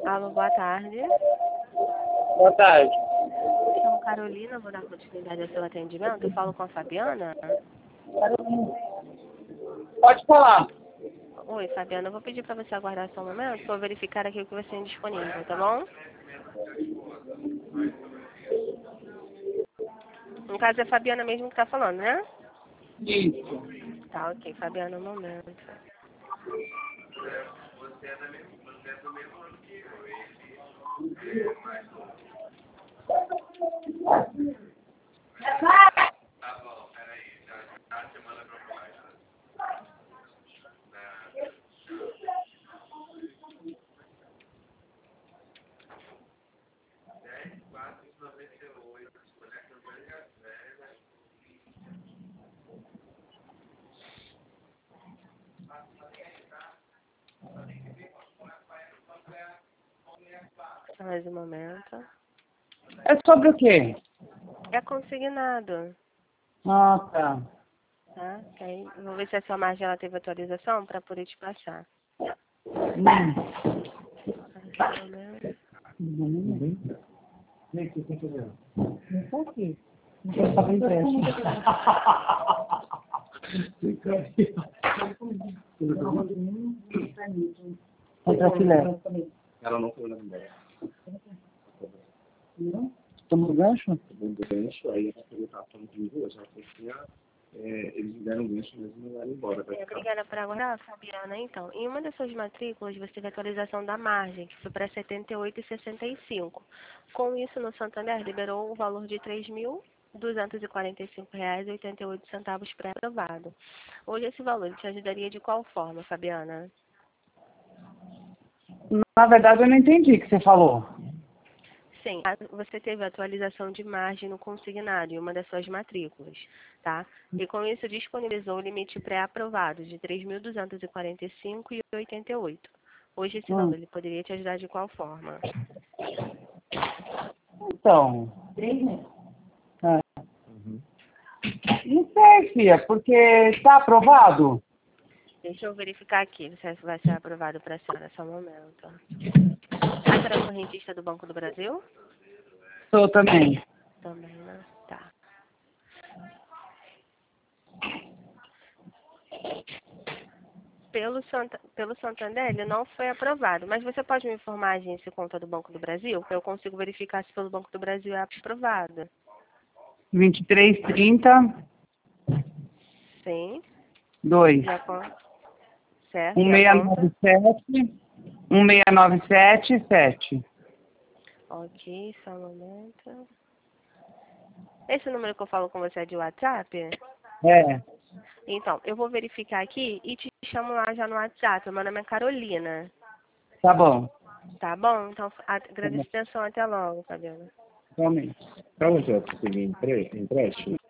Alô, boa tarde. Boa tarde. Me chamo Carolina, vou dar continuidade ao seu atendimento. Eu falo com a Fabiana. Pode falar. Oi, Fabiana, eu vou pedir para você aguardar só um momento para eu verificar aqui o que você tem disponível, tá bom? No caso é a Fabiana mesmo que tá falando, né? Isso. Tá, ok, Fabiana, um momento. Só mais um momento. É sobre o quê? É consignado, Ah, tá. tá? Que aí, eu vou ver se a sua margem ela teve atualização para poder te passar. Mais um momento. Não tá aqui. Não quero saber empréstimo. Outra filé. Ela não foi na embora. Estamos no gancho? No gancho, aí ela estava falando comigo, eu já tinha, eles me deram um gancho, mas não levaram embora. Obrigada por aguardar, Fabiana. Então, em uma das suas matrículas, você teve atualização da margem, que foi para R$ 78,65. Com isso, no Santander, liberou o valor de R$ 3.245,88 pré-aprovado. Hoje, esse valor te ajudaria de qual forma, Fabiana? Na verdade, eu não entendi o que você falou. Sim, você teve atualização de margem no consignado em uma das suas matrículas, tá? E com isso disponibilizou o limite pré-aprovado de R$ 3.245,88. Hoje esse valor ele poderia te ajudar de qual forma? Então. Não sei, filha, porque está aprovado. Deixa eu verificar aqui se vai ser aprovado para a senhora, só um momento. A senhora é correntista do Banco do Brasil? Sou também. Também, né? Tá. Pelo Santander, ele não foi aprovado. Mas você pode me informar a agência e conta do Banco do Brasil? Que eu consigo verificar se pelo Banco do Brasil é aprovado. 2330 Sim. 2 De acordo. Certo. E a conta? 1697 7. Ok, só um momento. Esse número que eu falo com você é de WhatsApp? É, Então, eu vou verificar aqui e te chamo lá já no WhatsApp. Meu nome é Carolina. tá bom. Tá bom? Então, agradeço a atenção. Até logo, Fabiana. Realmente. Para onde eu consegui empréstimo?